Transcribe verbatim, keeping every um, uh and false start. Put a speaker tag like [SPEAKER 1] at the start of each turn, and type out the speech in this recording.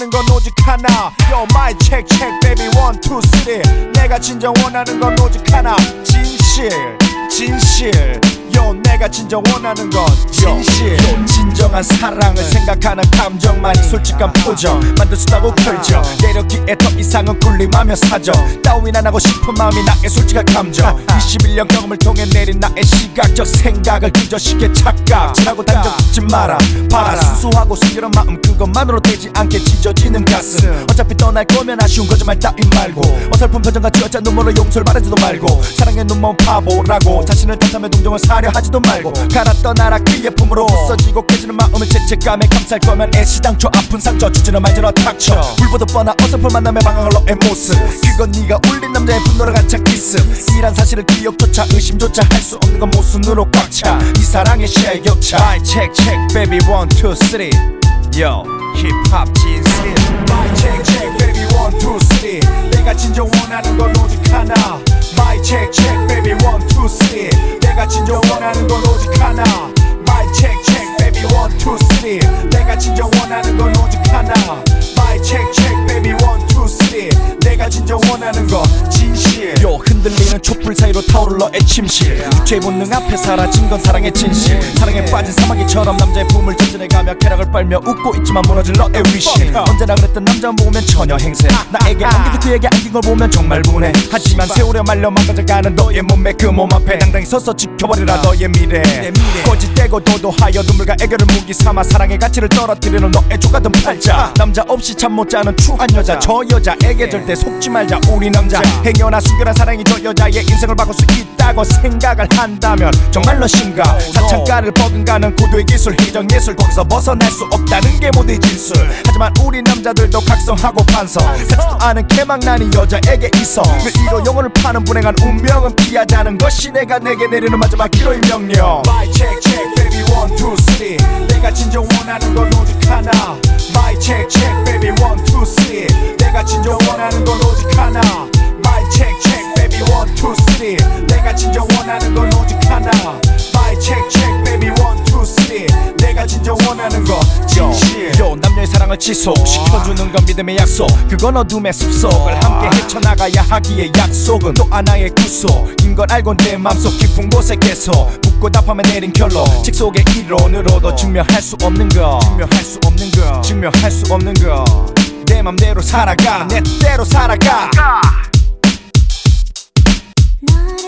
[SPEAKER 1] 원하는 건 오직 하나. Yo my check check baby one two three. 내가 진정 원하는 건 오직 하나. 진실 진실. Yo 내가 진정 원하는 건 진실. Yo, 진정한 사랑을 생각하는 감정만이 솔직한 표정 만들 수 있다고 펼쳐. 내렸기에 더 이상은 굴림하며 사정 따윈 안 하고 싶은 마음이 나의 솔직한 감정. 이십일 년 경험을 통해 내린 나의 시각적 생각을 기저시켜 착각. 지나고 단정 듣지 마라 봐라. 수수하고 순결한 마음 그것만으로 되지 않게 찢어지는 가슴. 어차피 떠날 거면 아쉬운 거짓말 따위 말고 어설픈 표정같이 어짜 눈물로 용서를 바라지도 말고 사랑의 눈먼 바보라고 자신을 탓하며 동정을 사려 하지도 말고 가라 떠나라 그의 품으로 부서지고 깨지는 마음을 죄책감에 감쌀 거면 애시당초 아픈 상처 주지는 말지너 닥쳐. 불보듯 뻔한 어설픈 만남에 방황할 너의 모습 그건 네가 울린 남자의 분노를 한창 있음. 이란 사실을 기억조차 의심조차 할 수 없는 건 모순으로 꽉 차 이 사랑의 시야의 격차. My check check baby one two three. Yo 힙합 진실. My check check baby one two three. 내가 진정 원하는 건 오직 하나. My check check baby one two three. 내가 진정 원하는 건 오직 하나. My check check baby one two three. 내가 진정 원하는 건 오직 하나. My check check baby one two three. 내가 진정 원하는 건 진실. 요 흔들리는 촛불 사이로 타오를 너의 침실. 주체의 본능 앞에 사라진 건 사랑의 진실. 사랑에 빠진 사마귀처럼 남자의 품을 전진해가며 쾌락을 빨며 웃고 있지만 무너질 너의 위신. 언제나 그랬던 남자 보면 처녀 행세. 나에게 안기도 그에게 안긴 걸 보면 정말 분해. 하지만 세월에 말려 망가져가는 너의 몸매 그 몸 앞에 당당히 서서 지켜버리라 너의 미래. 거짓되고 도도하여 눈물과 애교를 무기 삼아 사랑의 가치를 떨어뜨리는 너의 족같은 팔자. 남자 없이 잠 못 자는 추한 여자 저 여자에게 절대 속지 말자. 우리 남자 행여나 순결한 사랑이 저 여자의 인생을 바꿀 수 있다고 생각을 한다면 정말로 심각. 사창가를 버금가는 고도의 기술 희정 예술 거기서 벗어날 수 없다는 게 모두의 진술. 하지만 우리 남자들도 각성하고 반성. 섹스도 아는 개망난이 여자에게 있어. 그 이로 영혼을 파는 불행한 운명은 피하자는 것이 내가 내게 내리는 마지막 기로의 명령. My check check baby one two three. 내가 진정 원하는 건 오직 하나. My check check baby one two three. 내가 진정 원하는 건 오직 하나. My check check baby one two three. 내가 진정 원하는 건 오직 하나. My check check baby one two three. 내가 진정 원하는 건 진실. 요 남녀의 사랑을 지속시켜주는 건 믿음의 약속. 그건 어둠의 숲속을 함께 헤쳐나가야 하기에 약속은 또 하나의 구속인 걸 알고 내 맘속 깊은 곳에 계속 묻고 답하며 내린 결론. 책 속의 이론으로도 증명할 수 없는 거 증명할 수 없는 거 증명할 수 없는 거. 내 맘대로 살아가 내 뜻대로 살아가.